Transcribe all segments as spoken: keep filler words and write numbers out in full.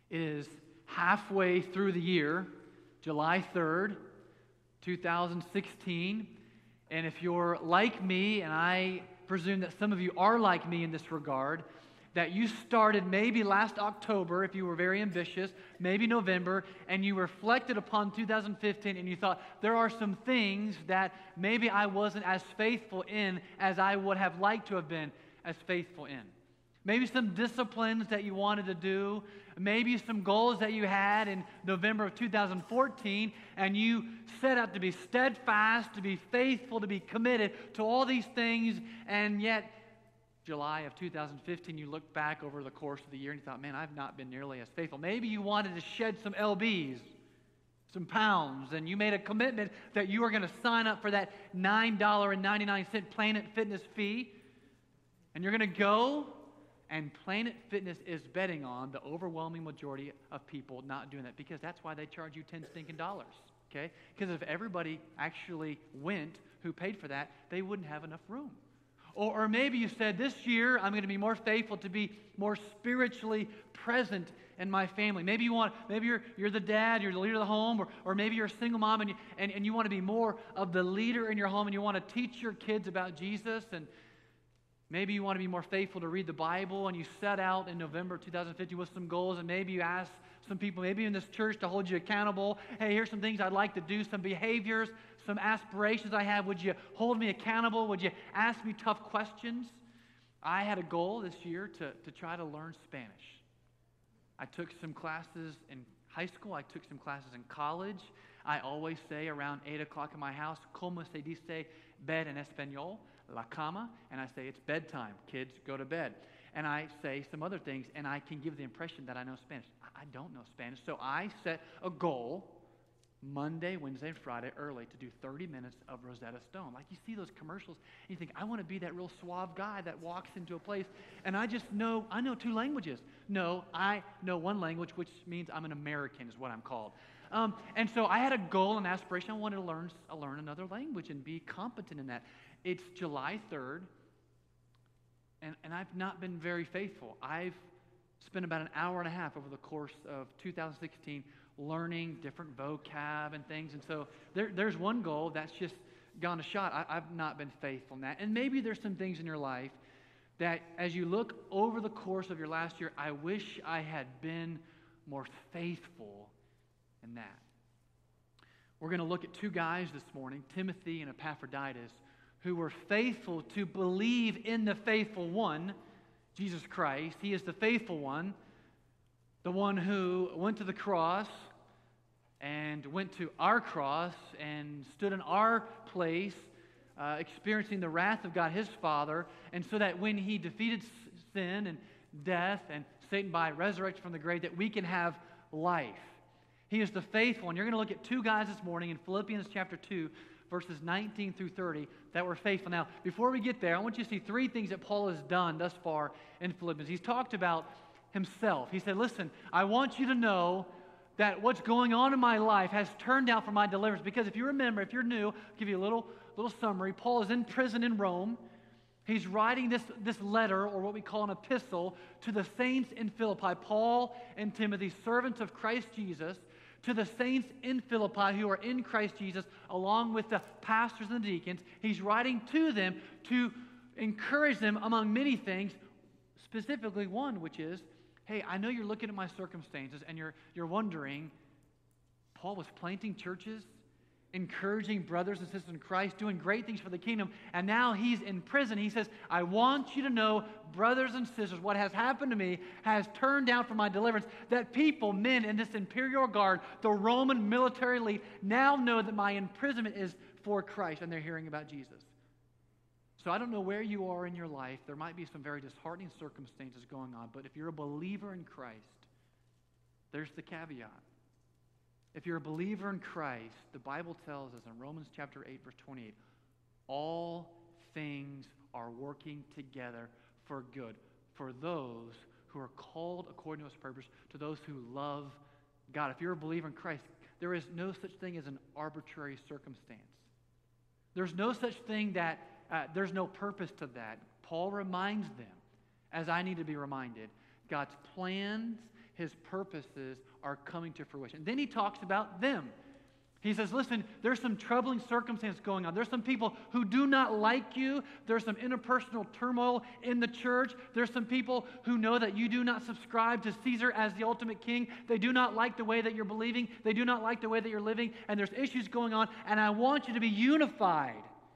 It is halfway through the year, July third, two thousand sixteen. And if you're like me, and I presume that some of you are like me in this regard, that you started maybe last October, if you were very ambitious, maybe November, and you reflected upon two thousand fifteen and you thought, there are some things that maybe I wasn't as faithful in as I would have liked to have been as faithful in. Maybe some disciplines that you wanted to do, maybe some goals that you had in November of two thousand fourteen, and you set out to be steadfast, to be faithful, to be committed to all these things, and yet July of two thousand fifteen, you looked back over the course of the year and you thought, man, I've not been nearly as faithful. Maybe you wanted to shed some L Bs, some pounds, and you made a commitment that you were going to sign up for that nine dollars and ninety-nine cents Planet Fitness fee, and you're going to go, and Planet Fitness is betting on the overwhelming majority of people not doing that, because that's why they charge you ten stinking dollars, okay? Because if everybody actually went who paid for that, they wouldn't have enough room. Or, or maybe you said, this year I'm going to be more faithful to be more spiritually present in my family. Maybe you want, maybe you're you're the dad, you're the leader of the home, or, or maybe you're a single mom and you, and, and you want to be more of the leader in your home, and you want to teach your kids about Jesus, and maybe you want to be more faithful to read the Bible, and you set out in November two thousand fifteen with some goals, and maybe you ask some people, maybe in this church, to hold you accountable. Hey, here's some things I'd like to do, some behaviors, some aspirations I have. Would you hold me accountable? Would you ask me tough questions? I had a goal this year to, to try to learn Spanish. I took some classes in high school. I took some classes in college. I always say around eight o'clock in my house, ¿Cómo se dice bed en español? La cama. And I say, it's bedtime. Kids, go to bed. And I say some other things, and I can give the impression that I know Spanish. I don't know Spanish. So I set a goal Monday, Wednesday, and Friday early to do thirty minutes of Rosetta Stone. Like you see those commercials, and you think, I want to be that real suave guy that walks into a place, and I just know, I know two languages. No, I know one language, which means I'm an American is what I'm called. Um, and so I had a goal and aspiration. I wanted to learn, uh, learn another language and be competent in that. It's July third, and, and I've not been very faithful. I've spent about an hour and a half over the course of two thousand sixteen learning different vocab and things. And so there, there's one goal that's just gone to shot. I, I've not been faithful in that. And maybe there's some things in your life that as you look over the course of your last year, I wish I had been more faithful in that. We're going to look at two guys this morning, Timothy and Epaphroditus, who were faithful to believe in the faithful one, Jesus Christ. He is the faithful one, the one who went to the cross and went to our cross and stood in our place, uh, experiencing the wrath of God, his Father, and so that when he defeated sin and death and Satan by resurrection from the grave, that we can have life. He is the faithful one. You're going to look at two guys this morning in Philippians chapter two, verses nineteen through thirty, that were faithful. Now, before we get there, I want you to see three things that Paul has done thus far in Philippians. He's talked about himself. He said, listen, I want you to know that what's going on in my life has turned out for my deliverance. Because if you remember, if you're new, I'll give you a little, little summary. Paul is in prison in Rome. He's writing this, this letter, or what we call an epistle, to the saints in Philippi, Paul and Timothy, servants of Christ Jesus, to the saints in Philippi who are in Christ Jesus, along with the pastors and the deacons. He's writing to them to encourage them among many things, specifically one, which is, hey, I know you're looking at my circumstances and you're, you're wondering, Paul was planting churches, encouraging brothers and sisters in Christ, doing great things for the kingdom, and now he's in prison. He says, I want you to know, brothers and sisters, what has happened to me has turned out for my deliverance, that people, men in this imperial guard, the Roman military elite, now know that my imprisonment is for Christ, and they're hearing about Jesus. So I don't know where you are in your life. There might be some very disheartening circumstances going on, but if you're a believer in Christ, there's the caveat. If you're a believer in Christ, the Bible tells us in Romans chapter eight, verse twenty-eight, all things are working together for good, for those who are called according to his purpose, to those who love God. If you're a believer in Christ, there is no such thing as an arbitrary circumstance. There's no such thing that, uh, there's no purpose to that. Paul reminds them, as I need to be reminded, God's plans his purposes are coming to fruition. Then he talks about them. He says, listen, there's some troubling circumstance going on. There's some people who do not like you. There's some interpersonal turmoil in the church. There's some people who know that you do not subscribe to Caesar as the ultimate king. They do not like the way that you're believing. They do not like the way that you're living. And there's issues going on. And I want you to be unified.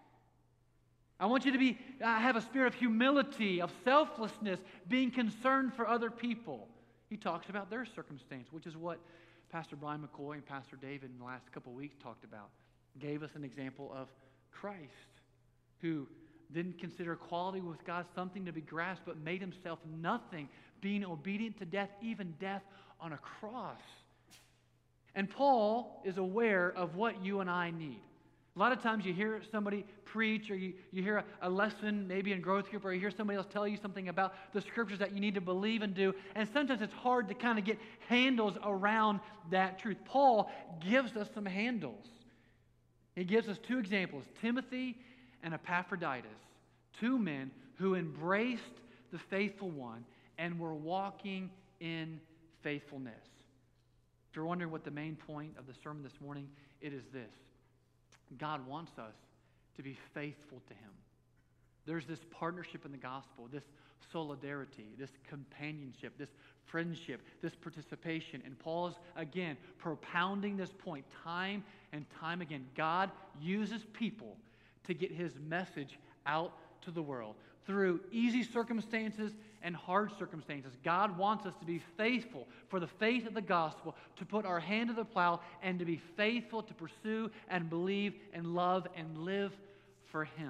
I want you to be uh, have a spirit of humility, of selflessness, being concerned for other people. He talks about their circumstance, which is what Pastor Brian McCoy and Pastor David in the last couple of weeks talked about. Gave us an example of Christ, who didn't consider equality with God something to be grasped, but made himself nothing, being obedient to death, even death on a cross. And Paul is aware of what you and I need. A lot of times you hear somebody preach, or you, you hear a, a lesson maybe in growth group, or you hear somebody else tell you something about the scriptures that you need to believe and do, and sometimes it's hard to kind of get handles around that truth. Paul gives us some handles. He gives us two examples, Timothy and Epaphroditus, two men who embraced the faithful one and were walking in faithfulness. If you're wondering what the main point of the sermon this morning, it is this. God wants us to be faithful to him. There's this partnership in the gospel, this solidarity, this companionship, this friendship, this participation. And Paul's, again, propounding this point time and time again. God uses people to get his message out to the world. Through easy circumstances and hard circumstances, God wants us to be faithful for the faith of the gospel, to put our hand to the plow, and to be faithful to pursue and believe and love and live for him.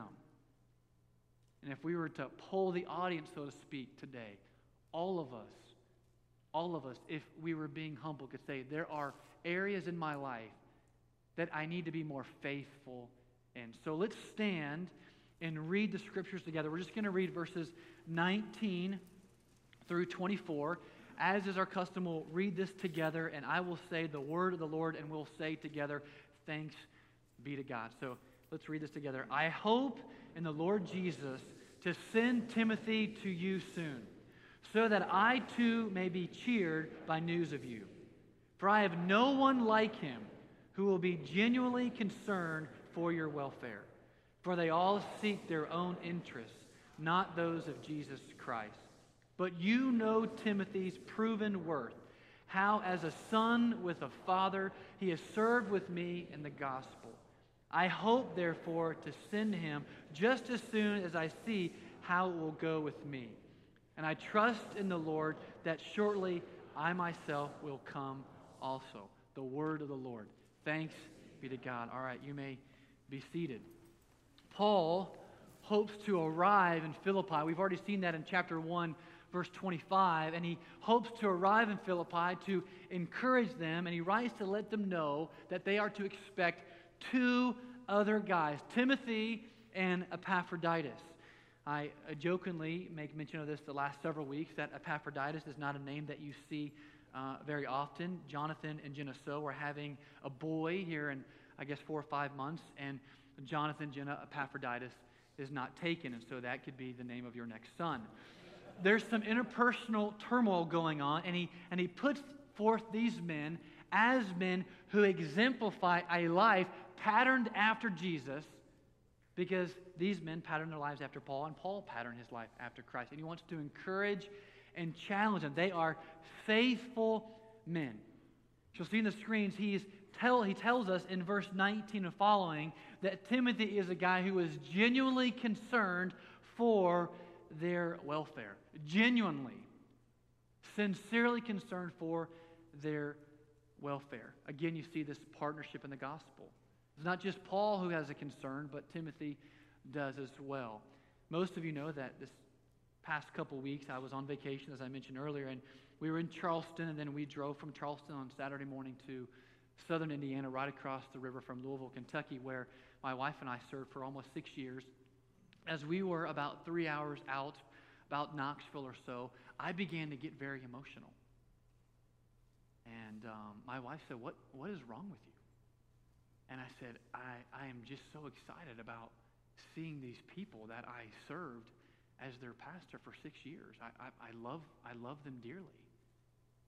And if we were to poll the audience, so to speak, today, all of us, all of us, if we were being humble, could say, there are areas in my life that I need to be more faithful in. So let's stand and read the scriptures together. We're just going to read verses nineteen through twenty-four. As is our custom, we'll read this together, and I will say the word of the Lord, and we'll say together, thanks be to God. So let's read this together. I hope in the Lord Jesus to send Timothy to you soon, so that I too may be cheered by news of you. For I have no one like him who will be genuinely concerned for your welfare. For they all seek their own interests, not those of Jesus Christ. But you know Timothy's proven worth, how as a son with a father he has served with me in the gospel. I hope, therefore, to send him just as soon as I see how it will go with me. And I trust in the Lord that shortly I myself will come also. The word of the Lord. Thanks be to God. All right, you may be seated. Paul hopes to arrive in Philippi. We've already seen that in chapter one, verse twenty-five. And he hopes to arrive in Philippi to encourage them. And he writes to let them know that they are to expect two other guys, Timothy and Epaphroditus. I jokingly make mention of this the last several weeks, that Epaphroditus is not a name that you see uh, very often. Jonathan and Jenna So are having a boy here in, I guess, four or five months. And Jonathan, Jenna, Epaphroditus is not taken, and so that could be the name of your next son. There's some interpersonal turmoil going on, and he and he puts forth these men as men who exemplify a life patterned after Jesus, because these men patterned their lives after Paul, and Paul patterned his life after Christ. And he wants to encourage and challenge them. They are faithful men. You'll see in the screens, he's Tell, he tells us in verse nineteen and following that Timothy is a guy who is genuinely concerned for their welfare. Genuinely, sincerely concerned for their welfare. Again, you see this partnership in the gospel. It's not just Paul who has a concern, but Timothy does as well. Most of you know that this past couple weeks I was on vacation, as I mentioned earlier, and we were in Charleston, and then we drove from Charleston on Saturday morning to southern Indiana, right across the river from Louisville, Kentucky, where my wife and I served for almost six years. As we were about three hours out, about Knoxville or so, I began to get very emotional. And um, my wife said, what, what is wrong with you? And I said, I, I am just so excited about seeing these people that I served as their pastor for six years. I, I, I love I love them dearly.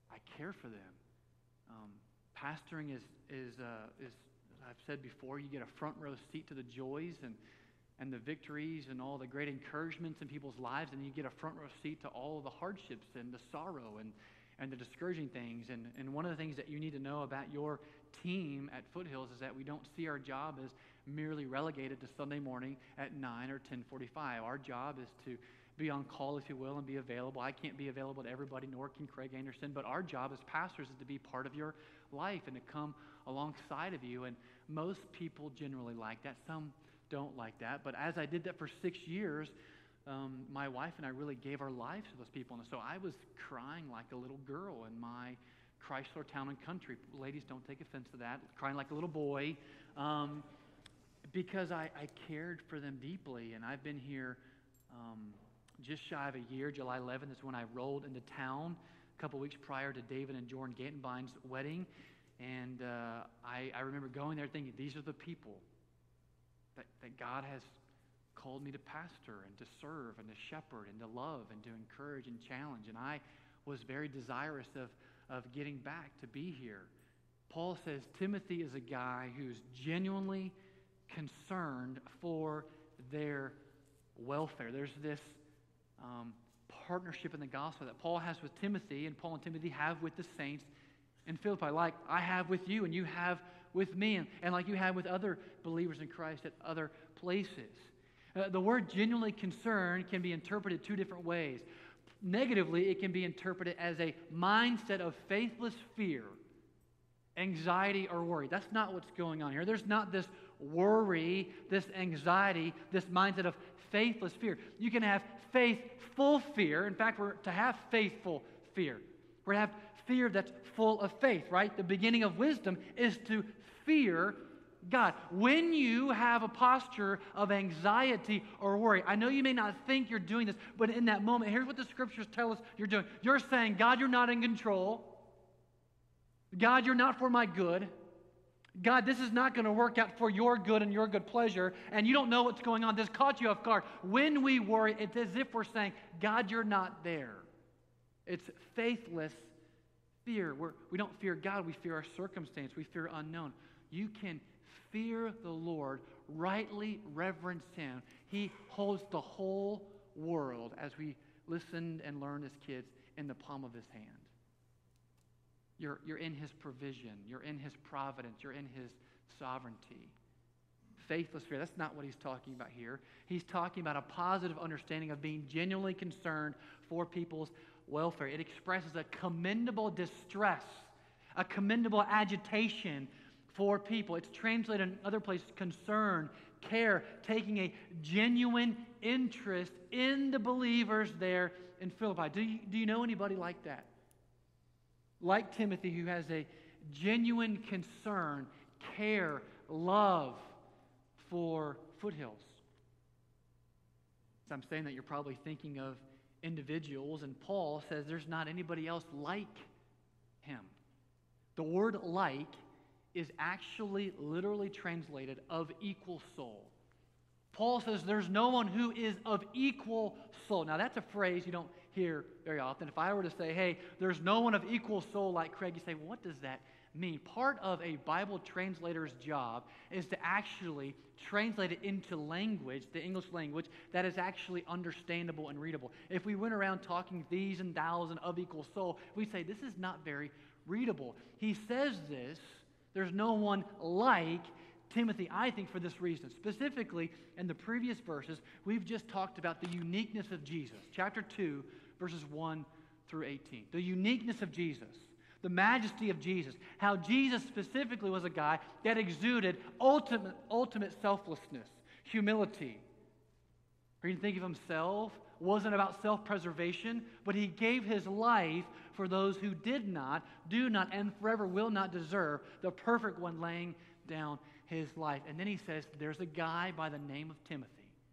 I care for them. Um, pastoring is, is, uh, is, as I've said before, you get a front row seat to the joys and, and the victories and all the great encouragements in people's lives, and you get a front row seat to all the hardships and the sorrow and, and the discouraging things. And, and one of the things that you need to know about your team at Foothills is that we don't see our job as merely relegated to Sunday morning at nine or ten forty-five. Our job is to be on call, if you will, and be available. I can't be available to everybody, nor can Craig Anderson, but our job as pastors is to be part of your life and to come alongside of you. And most people generally like that. Some don't like that. But as I did that for six years, um, my wife and I really gave our lives to those people. And so I was crying like a little girl in my Chrysler Town and Country. Ladies, don't take offense to that. Crying like a little boy. Um, because I, I cared for them deeply. And I've been here um, just shy of a year. July eleventh is when I rolled into town a couple weeks prior to David and Jordan Gantenbein's wedding. And uh, I, I remember going there thinking, these are the people that, that God has called me to pastor and to serve and to shepherd and to love and to encourage and challenge. And I was very desirous of, of getting back to be here. Paul says Timothy is a guy who's genuinely concerned for their welfare. There's this um, partnership in the gospel that Paul has with Timothy, and Paul and Timothy have with the saints in Philippi, like I have with you and you have with me, and, and like you have with other believers in Christ at other places. Uh, the word genuinely concerned can be interpreted two different ways. Negatively, it can be interpreted as a mindset of faithless fear, anxiety, or worry. That's not what's going on here. There's not this worry, this anxiety, this mindset of faithless fear. You can have faithful fear. In fact, we're to have faithful fear. We're to have fear that's full of faith, right? The beginning of wisdom is to fear God. When you have a posture of anxiety or worry, I know you may not think you're doing this, but in that moment, here's what the scriptures tell us you're doing. You're saying, God, you're not in control. God, you're not for my good. God, this is not going to work out for your good and your good pleasure, and you don't know what's going on. This caught you off guard. When we worry, it's as if we're saying, God, you're not there. It's faithless fear. We're, we don't fear God, we fear our circumstance. We fear unknown. You can fear the Lord, rightly reverence Him. He holds the whole world, as we listened and learned as kids, in the palm of His hand. You're, you're in His provision. You're in His providence. You're in His sovereignty. Faithless fear, that's not what he's talking about here. He's talking about a positive understanding of being genuinely concerned for people's welfare. It expresses a commendable distress, a commendable agitation for people. It's translated in other places, concern, care, taking a genuine interest in the believers there in Philippi. Do you, do you know anybody like that? Like Timothy, who has a genuine concern, care, love for Foothills. So I'm saying that you're probably thinking of individuals, and Paul says there's not anybody else like him. The word like is actually literally translated of equal soul. Paul says there's no one who is of equal soul. Now that's a phrase you don't hear very often. If I were to say, hey, there's no one of equal soul like Craig, you say, well, what does that mean? Part of a Bible translator's job is to actually translate it into language, the English language, that is actually understandable and readable. If we went around talking these and thous and of equal soul, we'd say this is not very readable. He says this, there's no one like Timothy, I think, for this reason. Specifically, in the previous verses, we've just talked about the uniqueness of Jesus. Chapter two, verses one through eighteen. The uniqueness of Jesus. The majesty of Jesus. How Jesus specifically was a guy that exuded ultimate, ultimate selflessness, humility. Or you can think of himself, wasn't about self-preservation, but he gave his life for those who did not, do not, and forever will not deserve, the perfect one laying down his life. And then he says, there's a guy by the name of Timothy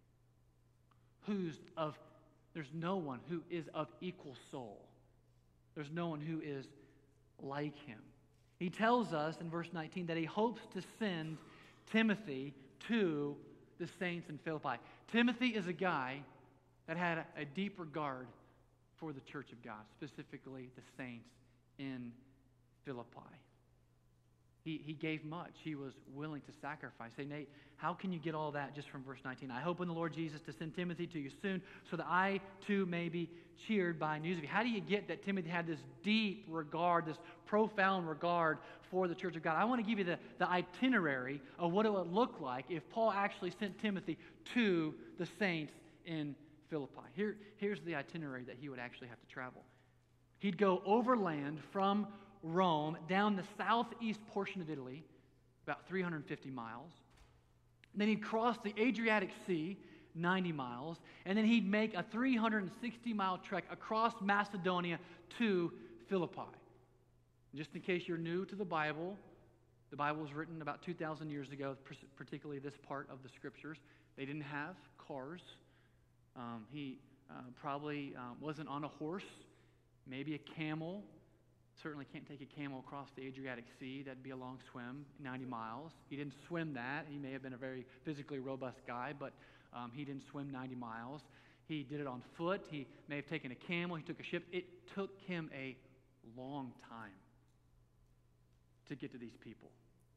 who's of, there's no one who is of equal soul. There's no one who is like him. He tells us in verse nineteen that he hopes to send Timothy to the saints in Philippi. Timothy is a guy that had a, a deep regard for the church of God, specifically the saints in Philippi. He, he gave much. He was willing to sacrifice. Say, Nate, how can you get all that just from verse nineteen? I hope in the Lord Jesus to send Timothy to you soon so that I too may be cheered by news of you. How do you get that Timothy had this deep regard, this profound regard for the church of God? I want to give you the, the itinerary of what it would look like if Paul actually sent Timothy to the saints in Philippi. Here, here's the itinerary that he would actually have to travel. He'd go overland from Rome down the southeast portion of Italy, about three hundred fifty miles. Then he'd cross the Adriatic Sea, ninety miles, and then he'd make a three hundred sixty mile trek across Macedonia to Philippi. Just in case you're new to the Bible, the Bible was written about two thousand years ago, particularly this part of the Scriptures. They didn't have cars. Um, he uh, probably um, wasn't on a horse, maybe a camel. Certainly can't take a camel across the Adriatic Sea. That'd be a long swim, ninety miles. He didn't swim that. He may have been a very physically robust guy, but um, he didn't swim ninety miles. He did it on foot. He may have taken a camel. He took a ship. It took him a long time to get to these people.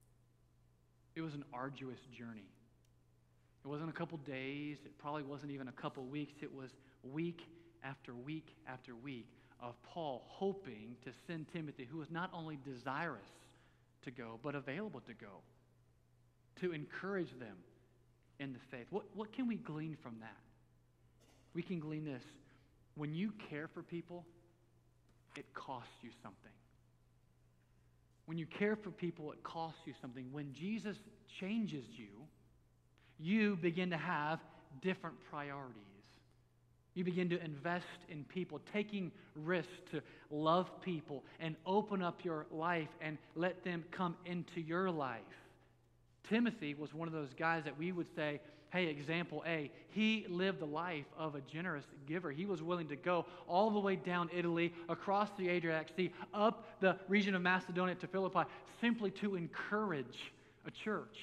It was an arduous journey. It wasn't a couple days. It probably wasn't even a couple weeks. It was week after week after week of Paul hoping to send Timothy, who was not only desirous to go, but available to go, to encourage them in the faith. What, what can we glean from that? We can glean this. When you care for people, it costs you something. When you care for people, it costs you something. When Jesus changes you, you begin to have different priorities. You begin to invest in people, taking risks to love people and open up your life and let them come into your life. Timothy was one of those guys that we would say, hey, example A, he lived the life of a generous giver. He was willing to go all the way down Italy, across the Adriatic Sea, up the region of Macedonia to Philippi, simply to encourage a church.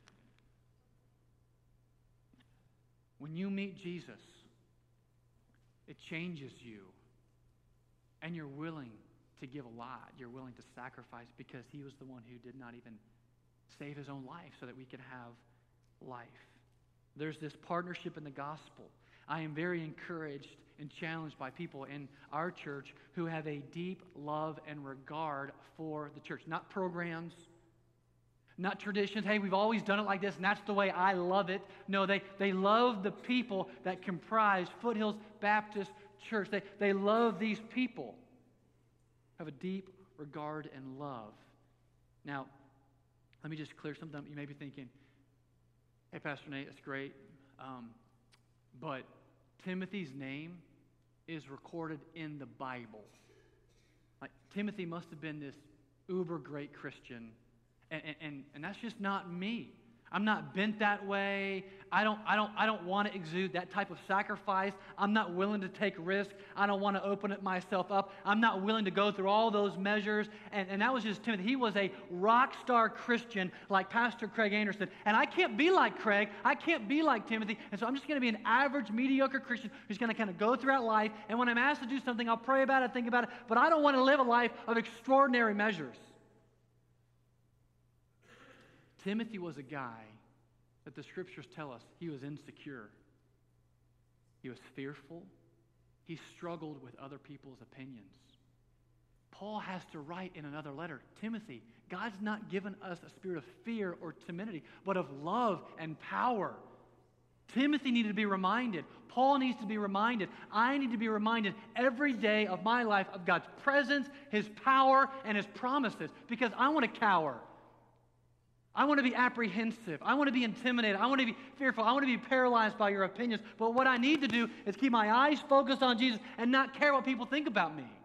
When you meet Jesus, it changes you, and you're willing to give a lot. You're willing to sacrifice because he was the one who did not even save his own life so that we could have life. There's this partnership in the gospel. I am very encouraged and challenged by people in our church who have a deep love and regard for the church. Not programs, not traditions. Hey, we've always done it like this, and that's the way I love it. No, they, they love the people that comprise Foothills Baptist Church. They, they love these people. Have a deep regard and love. Now, let me just clear something up. You may be thinking, hey, Pastor Nate, that's great. Um, but Timothy's name is recorded in the Bible. Like, Timothy must have been this uber great Christian. And, and, and that's just not me. I'm not bent that way. I don't, I don't, I don't want to exude that type of sacrifice. I'm not willing to take risk. I don't want to open it myself up. I'm not willing to go through all those measures. And, and that was just Timothy. He was a rock star Christian like Pastor Craig Anderson. And I can't be like Craig. I can't be like Timothy. And so I'm just going to be an average, mediocre Christian who's going to kind of go throughout life. And when I'm asked to do something, I'll pray about it, think about it. But I don't want to live a life of extraordinary measures. Timothy was a guy that the Scriptures tell us he was insecure. He was fearful. He struggled with other people's opinions. Paul has to write in another letter, Timothy, God's not given us a spirit of fear or timidity, but of love and power. Timothy needed to be reminded. Paul needs to be reminded. I need to be reminded every day of my life of God's presence, His power, and His promises, because I want to cower. I want to be apprehensive. I want to be intimidated. I want to be fearful. I want to be paralyzed by your opinions. But what I need to do is keep my eyes focused on Jesus and not care what people think about me.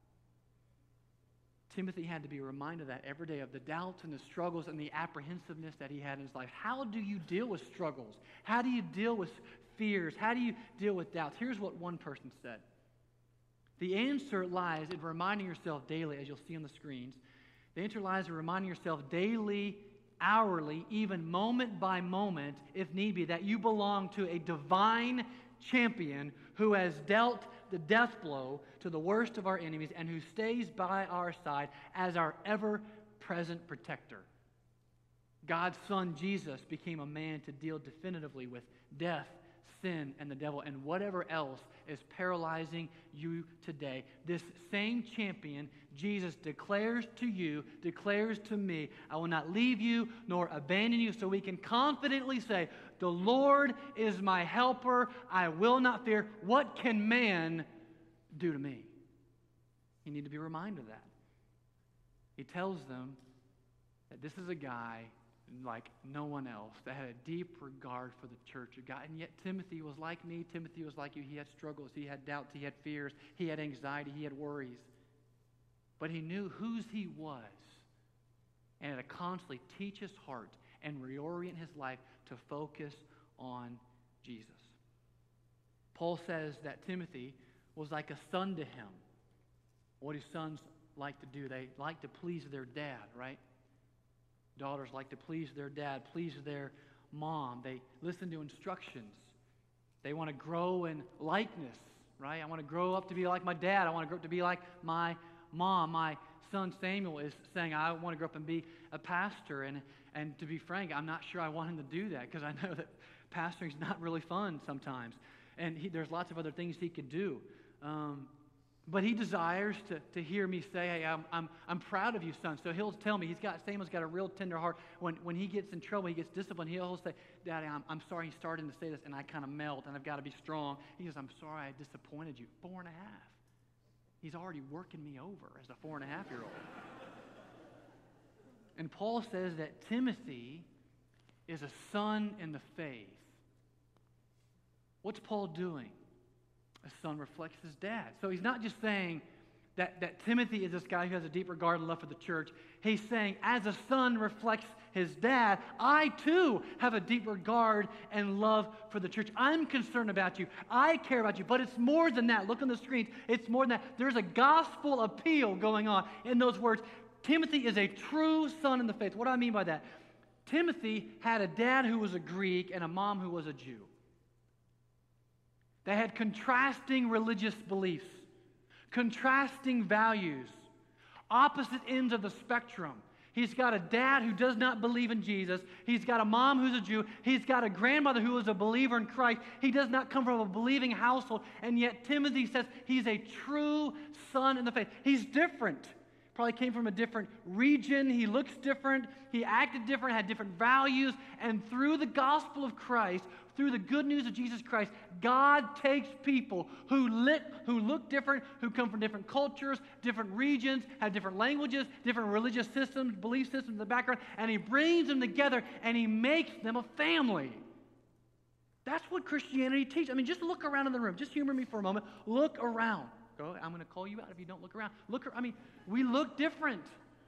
Timothy had to be reminded of that every day, of the doubts and the struggles and the apprehensiveness that he had in his life. How do you deal with struggles? How do you deal with fears? How do you deal with doubts? Here's what one person said. The answer lies in reminding yourself daily, as you'll see on the screens. The answer lies in reminding yourself daily, hourly, even moment by moment, if need be, that you belong to a divine champion who has dealt the death blow to the worst of our enemies and who stays by our side as our ever-present protector. God's Son, Jesus, became a man to deal definitively with death, sin, and the devil, and whatever else is paralyzing you today. This same champion, Jesus, declares to you, declares to me, I will not leave you nor abandon you, so we can confidently say, the Lord is my helper, I will not fear. What can man do to me? You need to be reminded of that. He tells them that this is a guy like no one else, that had a deep regard for the church of God. And yet Timothy was like me. Timothy was like you. He had struggles. He had doubts. He had fears. He had anxiety. He had worries. But he knew whose he was. And had to constantly teach his heart and reorient his life to focus on Jesus. Paul says that Timothy was like a son to him. What do sons like to do? They like to please their dad, right? Daughters like to please their dad, please their mom. They listen to instructions. They want to grow in likeness, right? I want to grow up to be like my dad. I want to grow up to be like my mom. My son Samuel is saying, I want to grow up and be a pastor. And, and to be frank, I'm not sure I want him to do that because I know that pastoring is not really fun sometimes. And he, there's lots of other things he could do. Um, But he desires to, to hear me say, hey, I'm, I'm, I'm proud of you, son. So he'll tell me, he's got, Samuel's got a real tender heart. When, when he gets in trouble, he gets disciplined, he'll say, Daddy, I'm, I'm sorry he's starting to say this, and I kind of melt, and I've got to be strong. He says, I'm sorry I disappointed you. Four and a half. He's already working me over as a four and a half year old. And Paul says that Timothy is a son in the faith. What's Paul doing? A son reflects his dad. So he's not just saying that, that Timothy is this guy who has a deep regard and love for the church. He's saying, as a son reflects his dad, I too have a deep regard and love for the church. I'm concerned about you. I care about you. But it's more than that. Look on the screens. It's more than that. There's a gospel appeal going on in those words. Timothy is a true son in the faith. What do I mean by that? Timothy had a dad who was a Greek and a mom who was a Jew. They had contrasting religious beliefs, contrasting values, opposite ends of the spectrum. He's got a dad who does not believe in Jesus. He's got a mom who's a Jew. He's got a grandmother who is a believer in Christ. He does not come from a believing household. And yet Timothy says he's a true son in the faith. He's different. Probably came from a different region. He looks different. He acted different, had different values. And through the gospel of Christ, through the good news of Jesus Christ, God takes people who, lit, who look different, who come from different cultures, different regions, have different languages, different religious systems, belief systems in the background, and He brings them together and He makes them a family. That's what Christianity teaches. I mean, just look around in the room. Just humor me for a moment. Look around. Go, I'm going to call you out if you don't look around. Look, I mean, we look different.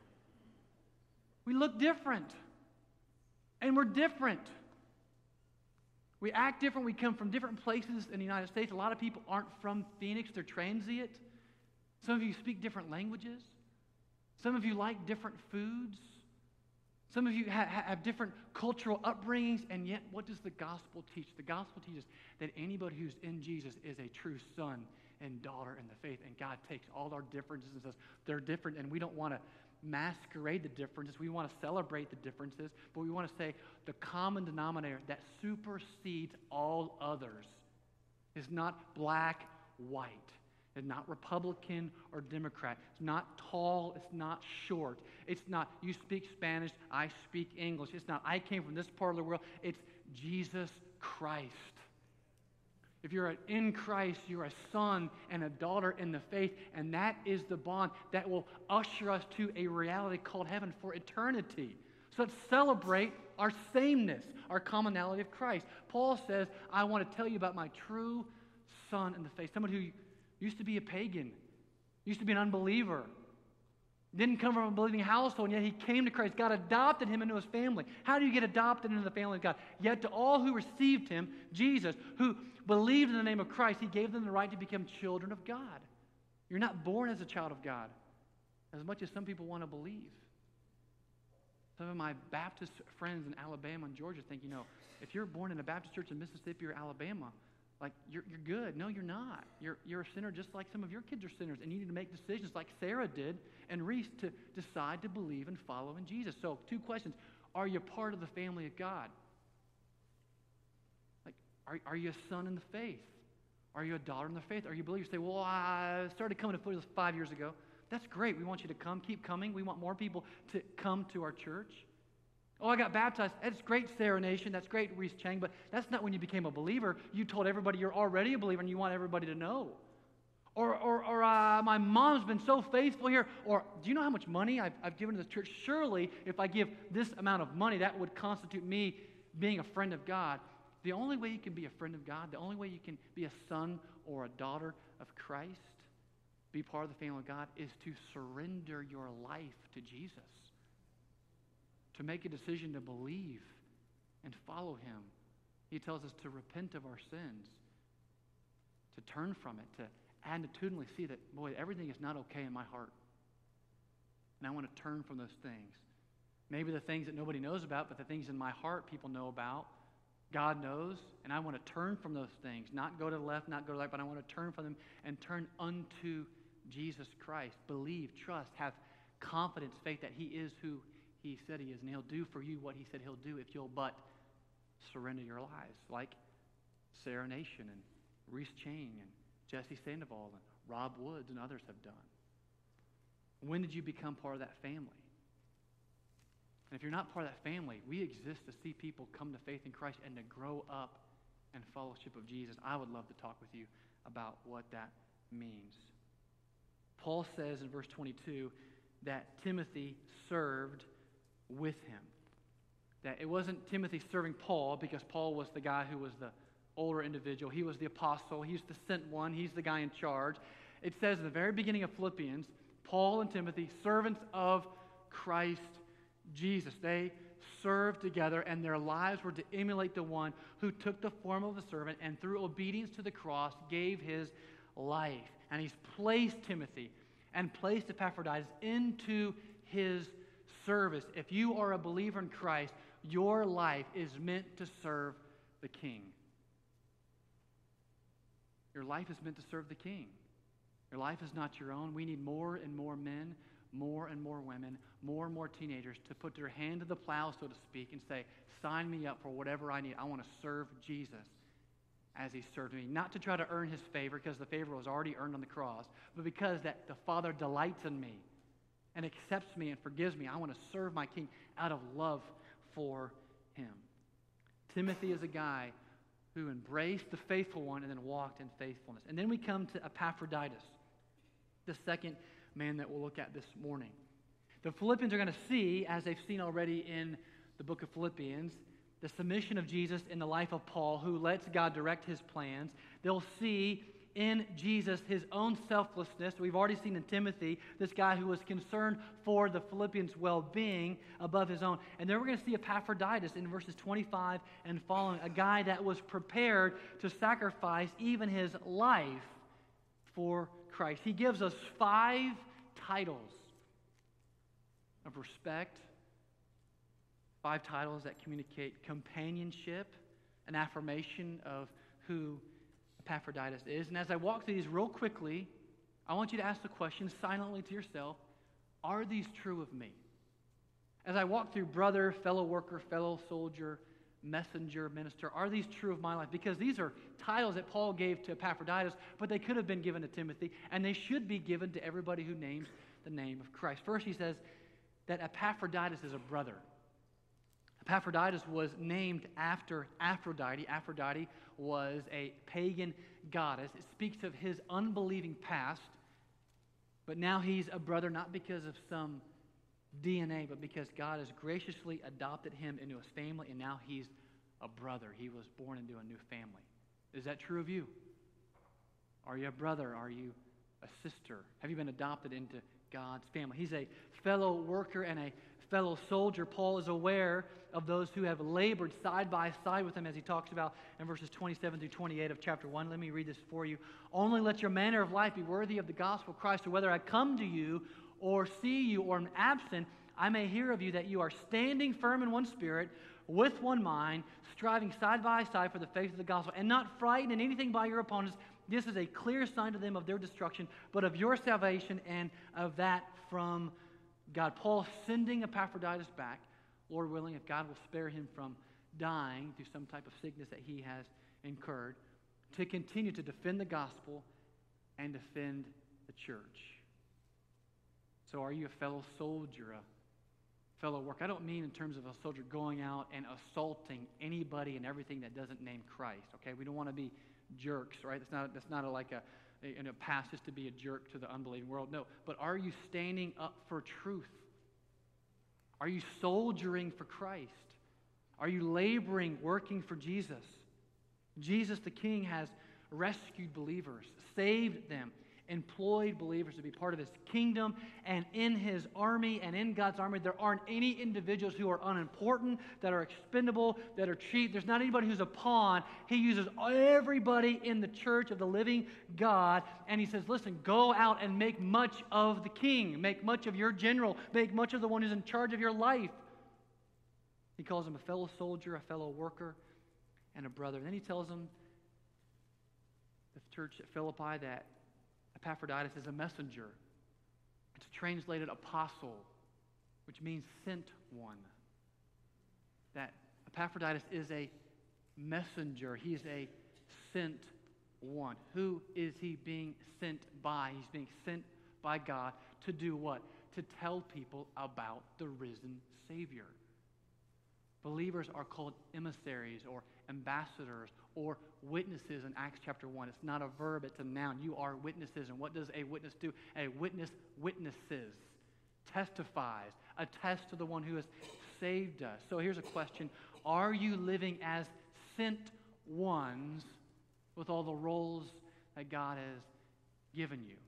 We look different. And we're different. We act different. We come from different places in the United States. A lot of people aren't from Phoenix. They're transient. Some of you speak different languages. Some of you like different foods. Some of you ha- have different cultural upbringings. And yet, what does the gospel teach? The gospel teaches that anybody who's in Jesus is a true son and daughter in the faith. And God takes all our differences and says they're different. And we don't want to masquerade the differences. We want to celebrate the differences, but we want to say the common denominator that supersedes all others is not black, white. It's not Republican or Democrat. It's not tall. It's not short. It's not you speak Spanish, I speak English. It's not I came from this part of the world. It's Jesus Christ. If you're in Christ, you're a son and a daughter in the faith, and that is the bond that will usher us to a reality called heaven for eternity. So let's celebrate our sameness, our commonality of Christ. Paul says, I want to tell you about my true son in the faith, someone who used to be a pagan, used to be an unbeliever, didn't come from a believing household, and yet he came to Christ. God adopted him into his family. How do you get adopted into the family of God? Yet to all who received him, Jesus, who believed in the name of Christ, he gave them the right to become children of God. You're not born as a child of God, as much as some people want to believe. Some of my Baptist friends in Alabama and Georgia think, you know, if you're born in a Baptist church in Mississippi or Alabama, Like, you're, you're good. No, you're not. You're, you're a sinner just like some of your kids are sinners, and you need to make decisions like Sarah did and Reese to decide to believe and follow in Jesus. So, two questions. Are you part of the family of God? Like, are, are you a son in the faith? Are you a daughter in the faith? Are you a believer? You say, well, I started coming to Foothills five years ago. That's great. We want you to come. Keep coming. We want more people to come to our church. Oh, I got baptized. That's great, Sarah Nation. That's great, Reese Chang. But that's not when you became a believer. You told everybody you're already a believer and you want everybody to know. Or, or, or uh, my mom's been so faithful here. Or do you know how much money I've, I've given to the church? Surely, if I give this amount of money, that would constitute me being a friend of God. The only way you can be a friend of God, the only way you can be a son or a daughter of Christ, be part of the family of God, is to surrender your life to Jesus. To make a decision to believe and follow him. He tells us to repent of our sins, to turn from it, to attitudinally see that, boy, everything is not okay in my heart. And I want to turn from those things. Maybe the things that nobody knows about, but the things in my heart people know about, God knows, and I want to turn from those things. Not go to the left, not go to the right, but I want to turn from them and turn unto Jesus Christ. Believe, trust, have confidence, faith that he is who he said he is, and he'll do for you what he said he'll do if you'll but surrender your lives, like Sarah Nation and Reese Chang and Jesse Sandoval and Rob Woods and others have done. When did you become part of that family? And if you're not part of that family, we exist to see people come to faith in Christ and to grow up in fellowship of Jesus. I would love to talk with you about what that means. Paul says in verse twenty-two that Timothy served with him. That it wasn't Timothy serving Paul because Paul was the guy who was the older individual. He was the apostle. He's the sent one. He's the guy in charge. It says in the very beginning of Philippians, Paul and Timothy, servants of Christ Jesus. They served together, and their lives were to emulate the one who took the form of a servant and through obedience to the cross gave his life. And he's placed Timothy and placed Epaphroditus into his service. If you are a believer in Christ, your life is meant to serve the King. Your life is meant to serve the King. Your life is not your own. We need more and more men, more and more women, more and more teenagers to put their hand to the plow, so to speak, and say, sign me up for whatever I need. I want to serve Jesus as he served me. Not to try to earn his favor, because the favor was already earned on the cross, but because that the Father delights in me and accepts me and forgives me. I want to serve my King out of love for him. Timothy is a guy who embraced the faithful one and then walked in faithfulness. And then we come to Epaphroditus, the second man that we'll look at this morning. The Philippians are going to see, as they've seen already in the book of Philippians, the submission of Jesus in the life of Paul, who lets God direct his plans. They'll see in Jesus his own selflessness. We've already seen in Timothy, this guy who was concerned for the Philippians' well-being above his own. And then we're going to see Epaphroditus in verses twenty-five and following, a guy that was prepared to sacrifice even his life for Christ. He gives us five titles of respect, five titles that communicate companionship, an affirmation of who Epaphroditus is. And as I walk through these real quickly, I want you to ask the question silently to yourself, are these true of me? As I walk through brother, fellow worker, fellow soldier, messenger, minister, are these true of my life? Because these are titles that Paul gave to Epaphroditus, but they could have been given to Timothy, and they should be given to everybody who names the name of Christ. First, he says that Epaphroditus is a brother. Epaphroditus was named after Aphrodite. Aphrodite was a pagan goddess. It speaks of his unbelieving past, but now he's a brother not because of some D N A, but because God has graciously adopted him into his family, and now he's a brother. He was born into a new family. Is that true of you? Are you a brother? Are you a sister? Have you been adopted into God's family? He's a fellow worker and a fellow soldier. Paul is aware of those who have labored side by side with him, as he talks about in verses twenty-seven through twenty-eight of chapter one. Let me read this for you. Only let your manner of life be worthy of the gospel of Christ, or whether I come to you or see you or am absent, I may hear of you that you are standing firm in one spirit, with one mind, striving side by side for the faith of the gospel, and not frightened in anything by your opponents. This is a clear sign to them of their destruction, but of your salvation and of that from God. Paul sending Epaphroditus back, Lord willing, if God will spare him from dying through some type of sickness that he has incurred, to continue to defend the gospel and defend the church. So are you a fellow soldier, a fellow worker? I don't mean in terms of a soldier going out and assaulting anybody and everything that doesn't name Christ, okay? We don't want to be jerks, right? That's not, that's not a, like a, a, a pass just to be a jerk to the unbelieving world. No, but are you standing up for truth? Are you soldiering for Christ? Are you laboring, working for Jesus? Jesus the King has rescued believers, saved them, employed believers to be part of his kingdom, and in his army and in God's army, there aren't any individuals who are unimportant, that are expendable, that are cheap. There's not anybody who's a pawn. He uses everybody in the church of the living God, and he says, listen, go out and make much of the king, make much of your general, make much of the one who's in charge of your life. He calls him a fellow soldier, a fellow worker, and a brother. And then he tells them, the church at Philippi, that Epaphroditus is a messenger. It's translated apostle, which means sent one. That Epaphroditus is a messenger. He's a sent one. Who is he being sent by? He's being sent by God to do what? To tell people about the risen Savior. Believers are called emissaries or ambassadors or witnesses in Acts chapter one. It's not a verb, it's a noun. You are witnesses. And what does a witness do? A witness witnesses, testifies, attests to the one who has saved us. So here's a question. Are you living as sent ones with all the roles that God has given you?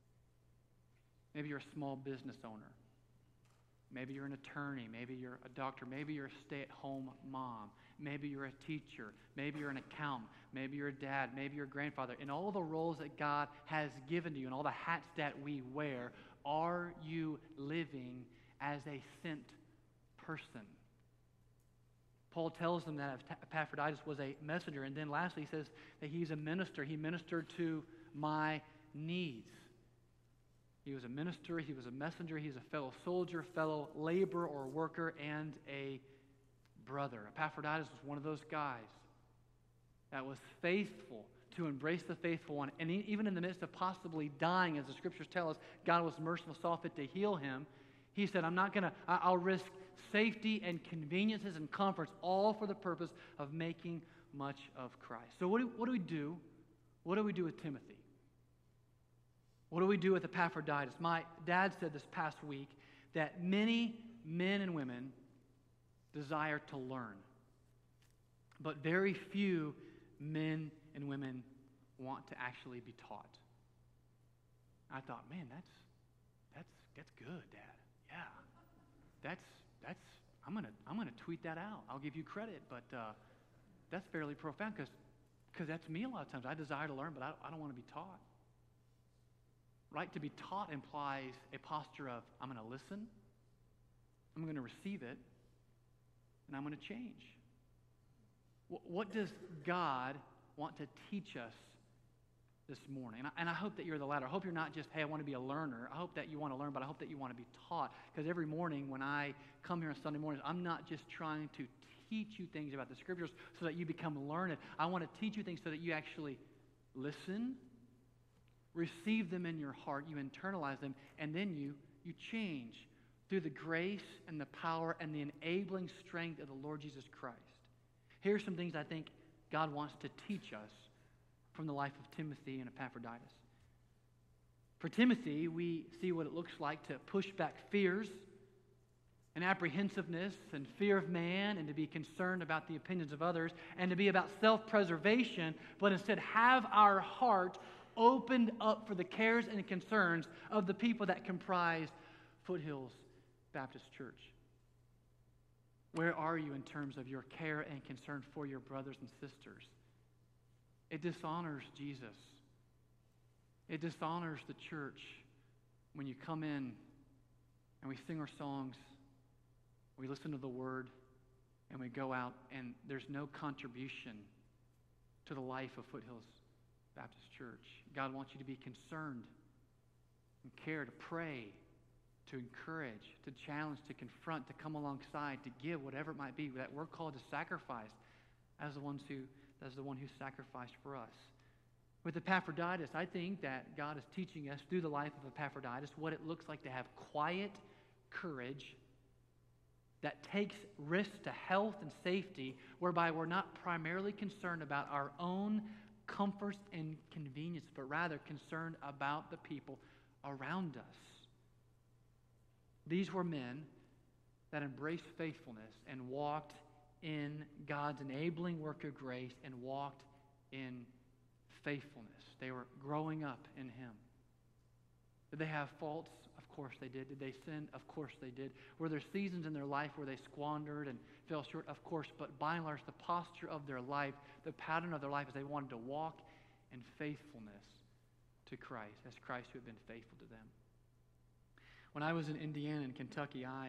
Maybe you're a small business owner. Maybe you're an attorney. Maybe you're a doctor. Maybe you're a stay-at-home mom. Maybe you're a teacher. Maybe you're an accountant. Maybe you're a dad. Maybe you're a grandfather. In all the roles that God has given to you and all the hats that we wear, are you living as a sent person? Paul tells them that Epaphroditus was a messenger. And then lastly, he says that he's a minister. He ministered to my needs. He was a minister, he was a messenger, he's a fellow soldier, fellow laborer or worker, and a brother. Epaphroditus was one of those guys that was faithful to embrace the faithful one. And even in the midst of possibly dying, as the scriptures tell us, God was merciful, saw fit to heal him. He said, I'm not going to, I'll risk safety and conveniences and comforts, all for the purpose of making much of Christ. So what do, what do we do? What do we do with Timothy? What do we do with Epaphroditus? My dad said this past week that many men and women desire to learn, but very few men and women want to actually be taught. I thought, man, that's that's that's good, Dad. Yeah, that's that's I'm gonna I'm gonna tweet that out. I'll give you credit, but uh, that's fairly profound because because that's me a lot of times. I desire to learn, but I, I don't want to be taught. Right? To be taught implies a posture of, I'm going to listen, I'm going to receive it, and I'm going to change. What does God want to teach us this morning? And I, and I hope that you're the latter. I hope you're not just, hey, I want to be a learner. I hope that you want to learn, but I hope that you want to be taught. Because every morning when I come here on Sunday mornings, I'm not just trying to teach you things about the Scriptures so that you become learned. I want to teach you things so that you actually listen, receive them in your heart, you internalize them, and then you you change through the grace and the power and the enabling strength of the Lord Jesus Christ. Here's some things I think God wants to teach us from the life of Timothy and Epaphroditus. For Timothy, we see what it looks like to push back fears and apprehensiveness and fear of man, and to be concerned about the opinions of others, and to be about self-preservation, but instead have our heart opened up for the cares and concerns of the people that comprise Foothills Baptist Church. Where are you in terms of your care and concern for your brothers and sisters? It dishonors Jesus. It dishonors the church when you come in and we sing our songs We listen to the Word, and we go out, and there's no contribution to the life of Foothills Baptist Church. God wants you to be concerned and care, to pray, to encourage, to challenge, to confront, to come alongside, to give, whatever it might be, that we're called to sacrifice as the ones who, as the one who sacrificed for us. With Epaphroditus, I think that God is teaching us through the life of Epaphroditus what it looks like to have quiet courage that takes risks to health and safety, whereby we're not primarily concerned about our own comforts and convenience, but rather concerned about the people around us. These were men that embraced faithfulness and walked in God's enabling work of grace and walked in faithfulness. They were growing up in Him. Did they have faults? Of course they did. Did they sin? Of course they did. Were there seasons in their life where they squandered and fell short? Of course. But by and large, the posture of their life, the pattern of their life is they wanted to walk in faithfulness to Christ, as Christ who had been faithful to them. When I was in Indiana and Kentucky, I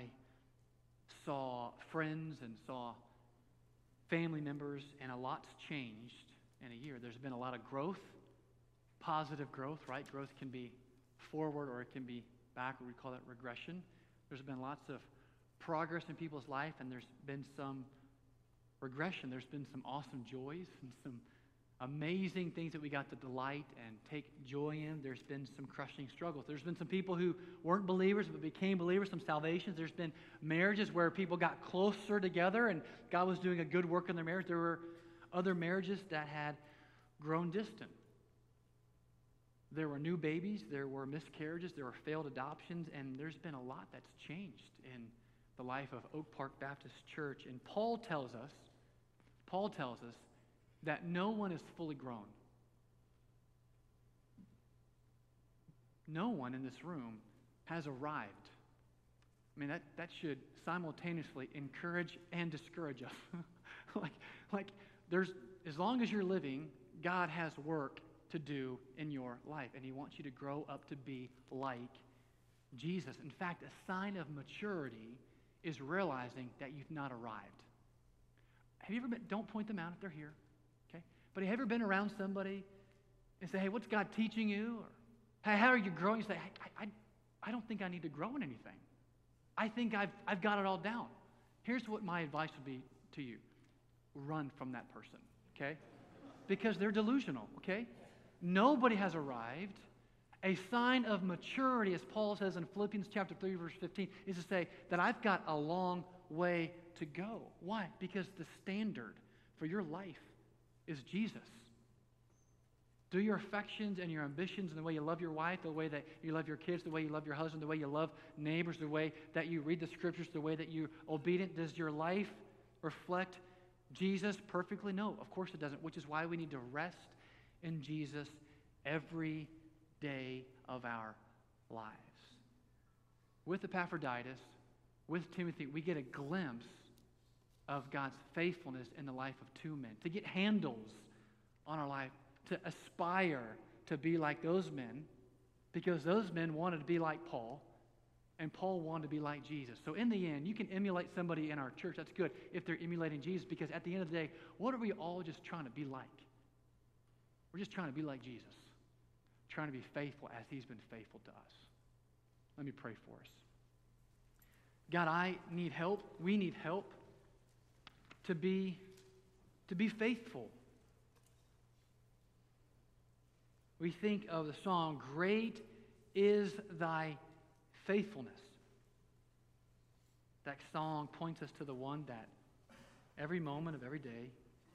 saw friends and saw family members, and a lot's changed in a year. There's been a lot of growth, positive growth, right? Growth can be forward or it can be backward. We call that regression. There's been lots of progress in people's life, and there's been some regression. There's been some awesome joys and some amazing things that we got to delight and take joy in. There's been some crushing struggles. There's been some people who weren't believers but became believers, some salvations. There's been marriages where people got closer together and God was doing a good work in their marriage. There were other marriages that had grown distant. There were new babies, there were miscarriages, there were failed adoptions, and there's been a lot that's changed in the life of Oak Park Baptist Church. And Paul tells us, Paul tells us that no one is fully grown. No one in this room has arrived. I mean, that, that should simultaneously encourage and discourage us. like, like there's, as long as you're living, God has work to do in your life, and He wants you to grow up to be like Jesus. In fact, a sign of maturity is realizing that you've not arrived. Have you ever been, don't point them out if they're here, okay? But have you ever been around somebody and say, hey, what's God teaching you? Or, hey, how are you growing? You say, I, I, I don't think I need to grow in anything. I think I've, I've got it all down. Here's what my advice would be to you. Run from that person, okay? Because they're delusional, okay? Nobody has arrived. A sign of maturity, as Paul says in Philippians chapter three, verse fifteen, is to say that I've got a long way to go. Why? Because the standard for your life is Jesus. Do your affections and your ambitions and the way you love your wife, the way that you love your kids, the way you love your husband, the way you love neighbors, the way that you read the scriptures, the way that you're obedient. Does your life reflect Jesus perfectly? No, of course it doesn't, which is why we need to rest in Jesus every day of our lives. With Epaphroditus, with Timothy, we get a glimpse of God's faithfulness in the life of two men. To get handles on our life, to aspire to be like those men, because those men wanted to be like Paul, and Paul wanted to be like Jesus. So in the end, you can emulate somebody in our church. That's good if they're emulating Jesus, because at the end of the day, what are we all just trying to be like? We're just trying to be like Jesus, trying to be faithful as He's been faithful to us. Let me pray for us. God, I need help. We need help to be, to be faithful. We think of the song, "Great is Thy Faithfulness." That song points us to the one that every moment of every day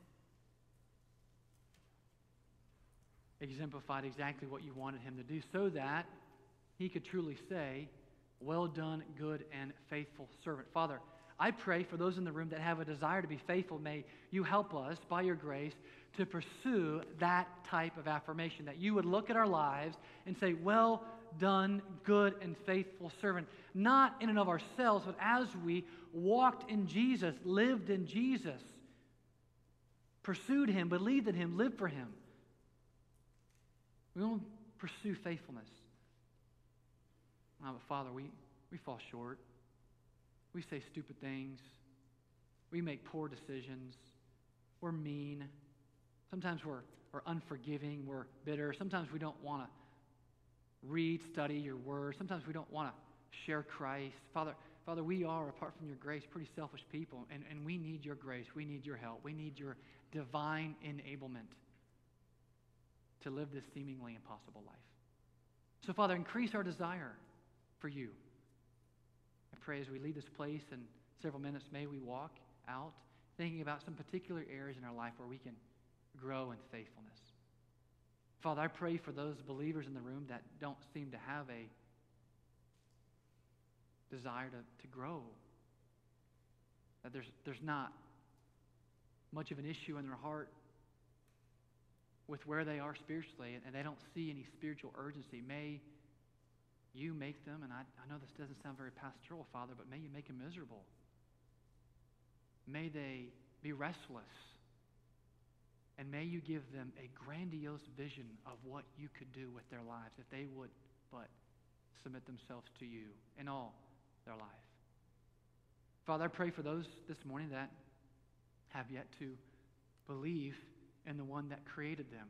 exemplified exactly what you wanted Him to do, so that He could truly say, well done, good and faithful servant. Father, I pray for those in the room that have a desire to be faithful. May You help us, by Your grace, to pursue that type of affirmation, that You would look at our lives and say, well done, good and faithful servant. Not in and of ourselves, but as we walked in Jesus, lived in Jesus, pursued Him, believed in Him, lived for Him. We want to pursue faithfulness. Oh, but Father, we, we fall short. We say stupid things. We make poor decisions. We're mean. Sometimes we're, we're unforgiving. We're bitter. Sometimes we don't want to read, study your word. Sometimes we don't want to share Christ. Father, Father, we are, apart from your grace, pretty selfish people, and, and we need your grace. We need your help. We need your divine enablement to live this seemingly impossible life. So, Father, increase our desire for you. I pray as we leave this place in several minutes, may we walk out thinking about some particular areas in our life where we can grow in faithfulness. Father, I pray for those believers in the room that don't seem to have a desire to, to grow, that there's, there's not much of an issue in their heart with where they are spiritually, and they don't see any spiritual urgency. May you make them, and I, I know this doesn't sound very pastoral, Father, but may you make them miserable. May they be restless, and may you give them a grandiose vision of what you could do with their lives if they would but submit themselves to you in all their life. Father, I pray for those this morning that have yet to believe in the one that created them,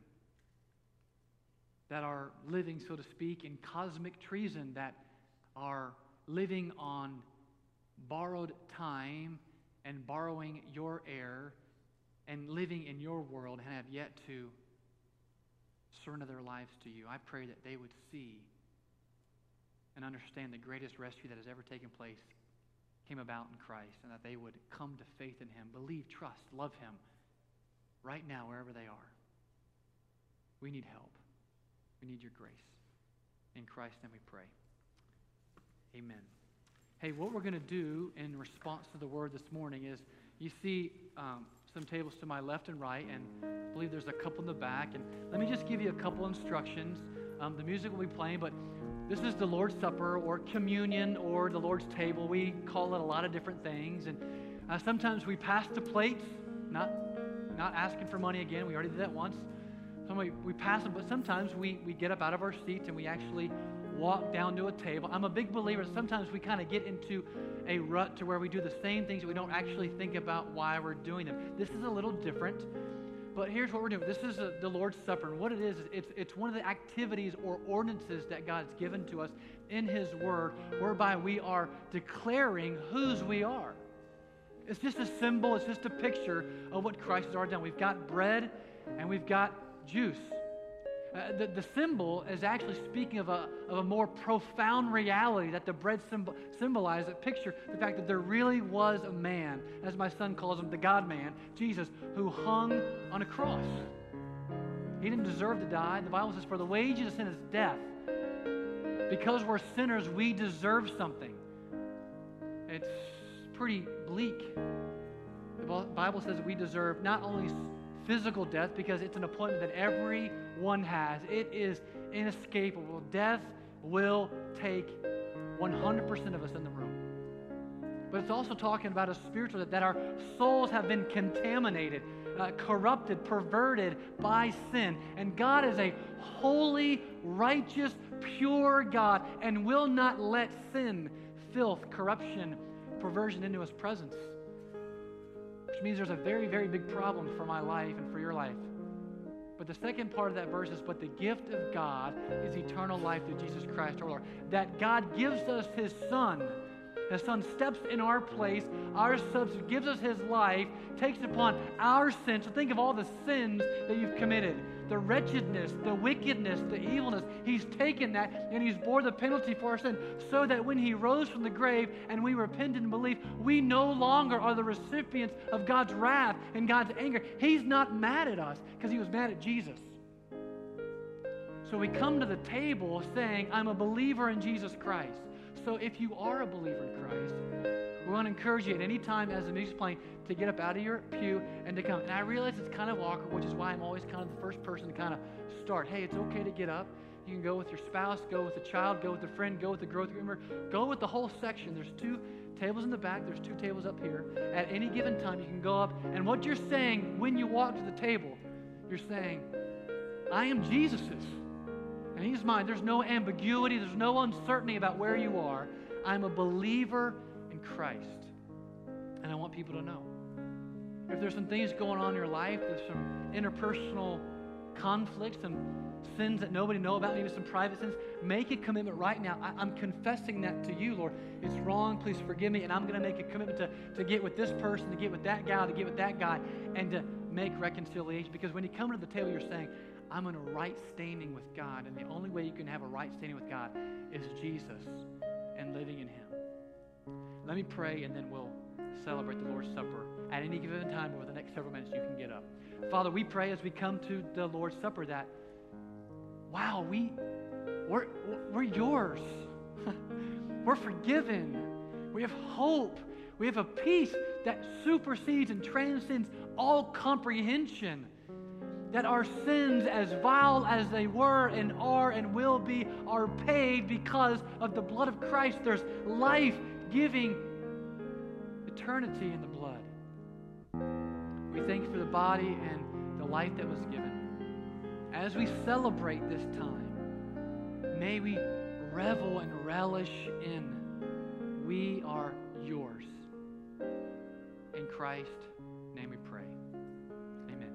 that are living, so to speak, in cosmic treason, that are living on borrowed time and borrowing your air and living in your world and have yet to surrender their lives to you. I pray that they would see and understand the greatest rescue that has ever taken place came about in Christ, and that they would come to faith in him, believe, trust, love him right now wherever they are. We need help. We need your grace. In Christ's name we pray. Amen. Hey, what we're going to do in response to the word this morning is, you see um, some tables to my left and right, and I believe there's a couple in the back. And let me just give you a couple instructions. Um, the music will be playing, but this is the Lord's Supper or communion or the Lord's table. We call it a lot of different things. And uh, sometimes we pass the plates, not, not asking for money again. We already did that once. So we, we pass them, but sometimes we, we get up out of our seats and we actually walk down to a table. I'm a big believer. Sometimes we kind of get into a rut to where we do the same things. We don't actually think about why we're doing them. This is a little different. But here's what we're doing. This is a, the Lord's Supper. And what it is, it's, it's one of the activities or ordinances that God's given to us in his word, whereby we are declaring whose we are. It's just a symbol. It's just a picture of what Christ has already done. We've got bread and we've got juice. Uh, the, the symbol is actually speaking of a, of a more profound reality that the bread symbol, symbolizes, a picture, the fact that there really was a man, as my son calls him, the God-man, Jesus, who hung on a cross. He didn't deserve to die. The Bible says, for the wages of sin is death. Because we're sinners, we deserve something. It's pretty bleak. The Bible says we deserve not only physical death, because it's an appointment that everyone has. It is inescapable. Death will take one hundred percent of us in the room. But it's also talking about a spiritual death, that our souls have been contaminated, uh, corrupted, perverted by sin. And God is a holy, righteous, pure God and will not let sin, filth, corruption, perversion into his presence. Which means there's a very, very big problem for my life and for your life. But the second part of that verse is, but the gift of God is eternal life through Jesus Christ our Lord. That God gives us his Son. His Son steps in our place, our substance, gives us his life, takes upon our sins. So think of all the sins that you've committed. The wretchedness, the wickedness, the evilness. He's taken that and he's bore the penalty for our sin, so that when he rose from the grave and we repented and believed, we no longer are the recipients of God's wrath and God's anger. He's not mad at us because he was mad at Jesus. So we come to the table saying, I'm a believer in Jesus Christ. So if you are a believer in Christ, we want to encourage you at any time as the music's playing to get up out of your pew and to come. And I realize it's kind of awkward, which is why I'm always kind of the first person to kind of start. Hey, it's okay to get up. You can go with your spouse, go with a child, go with a friend, go with the growth member, go with the whole section. There's two tables in the back. There's two tables up here. At any given time, you can go up. And what you're saying when you walk to the table, you're saying, I am Jesus's. And he's mine. There's no ambiguity. There's no uncertainty about where you are. I'm a believer in Christ. And I want people to know. If there's some things going on in your life, there's some interpersonal conflicts, some sins that nobody knows about, maybe some private sins, make a commitment right now. I, I'm confessing that to you, Lord. It's wrong. Please forgive me. And I'm going to make a commitment to, to get with this person, to get with that guy, to get with that guy, and to make reconciliation. Because when you come to the table, you're saying, I'm in a right standing with God. And the only way you can have a right standing with God is Jesus and living in Him. Let me pray, and then we'll celebrate the Lord's Supper. At any given time over the next several minutes, you can get up. Father, we pray as we come to the Lord's Supper that, wow, we, we're, we're yours. We're forgiven. We have hope. We have a peace that supersedes and transcends all comprehension. That our sins, as vile as they were and are and will be, are paid because of the blood of Christ. There's life-giving eternity in the blood. We thank you for the body and the life that was given. As we celebrate this time, may we revel and relish in we are yours. In Christ's name we pray. Amen.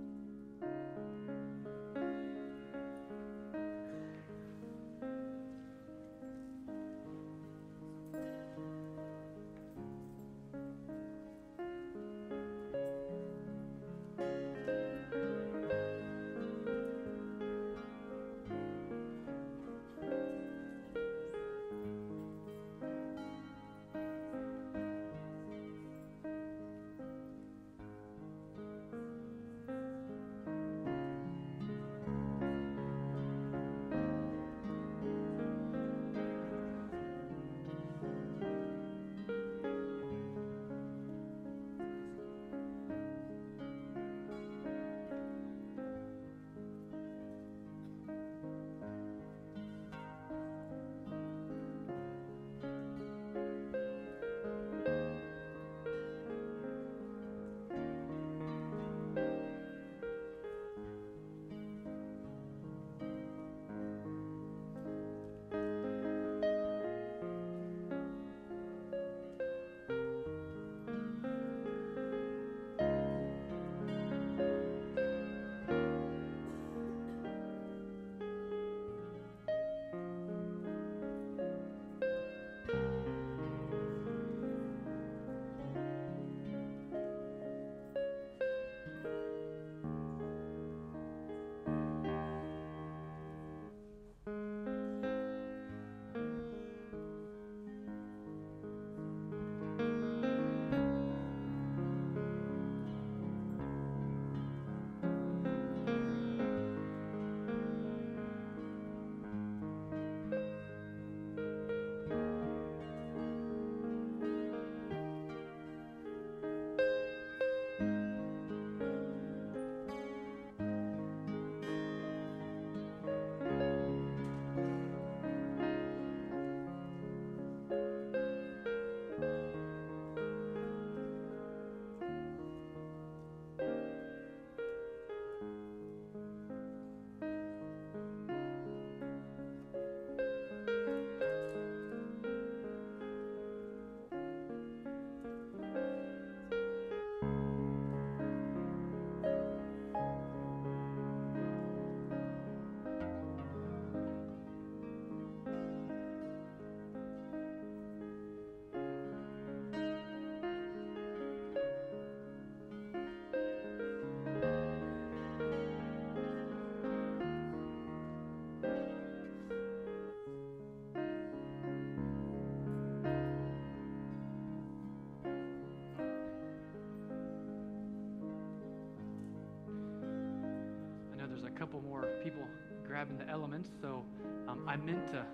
couple more people grabbing the elements, so um, I meant to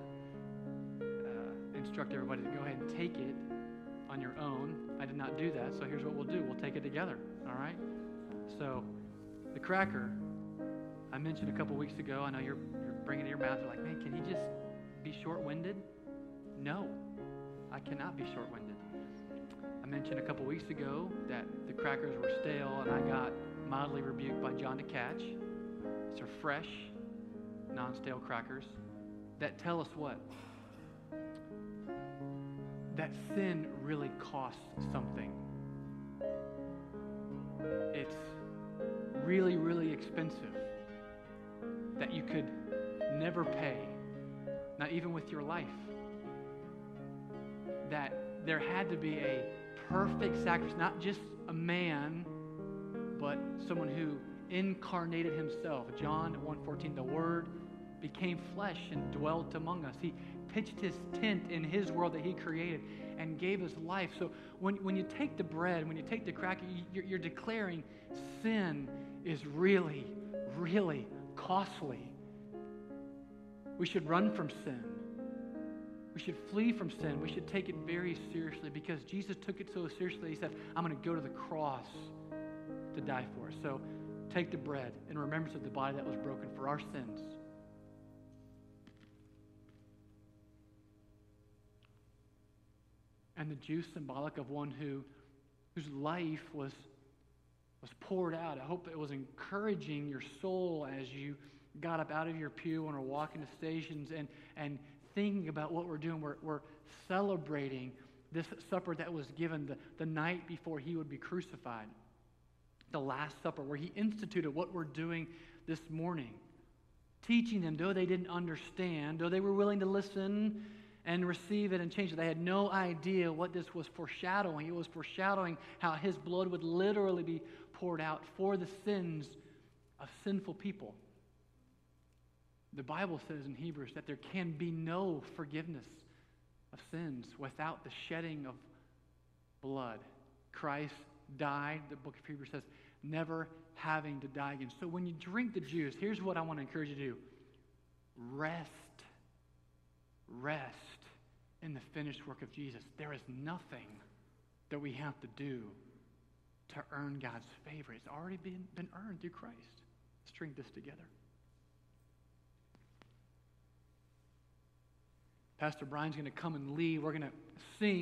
uh, instruct everybody to go ahead and take it on your own. I did not do that, so here's what we'll do. We'll take it together, all right? So the cracker, I mentioned a couple weeks ago, I know you're, you're bringing it to your mouth, you're like, man, can he just be short-winded? No, I cannot be short-winded. I mentioned a couple weeks ago that the crackers were stale, and I got mildly rebuked by John DeCatch. These are fresh, non-stale crackers that tell us what? that sin really costs something. It's really, really expensive that you could never pay, not even with your life. That there had to be a perfect sacrifice, not just a man, but someone who incarnated himself. John one fourteen, the Word became flesh and dwelt among us. He pitched his tent in his world that he created and gave us life. So when, when you take the bread, when you take the cracker, you're, you're declaring sin is really, really costly. We should run from sin. We should flee from sin. We should take it very seriously because Jesus took it so seriously. He said, I'm going to go to the cross to die for us. So take the bread in remembrance of the body that was broken for our sins. And the juice symbolic of one who whose life was, was poured out. I hope it was encouraging your soul as you got up out of your pew and are walking to stations and, and thinking about what we're doing. We're, we're celebrating this supper that was given the, the night before he would be crucified. The Last Supper, where he instituted what we're doing this morning. Teaching them, though they didn't understand, though they were willing to listen and receive it and change it. They had no idea what this was foreshadowing. It was foreshadowing how his blood would literally be poured out for the sins of sinful people. The Bible says in Hebrews that there can be no forgiveness of sins without the shedding of blood. Christ died, the book of Hebrews says, never having to die again. So when you drink the juice, here's what I want to encourage you to do. Rest. Rest in the finished work of Jesus. There is nothing that we have to do to earn God's favor. It's already been, been earned through Christ. Let's drink this together. Pastor Brian's going to come and lead. We're going to sing.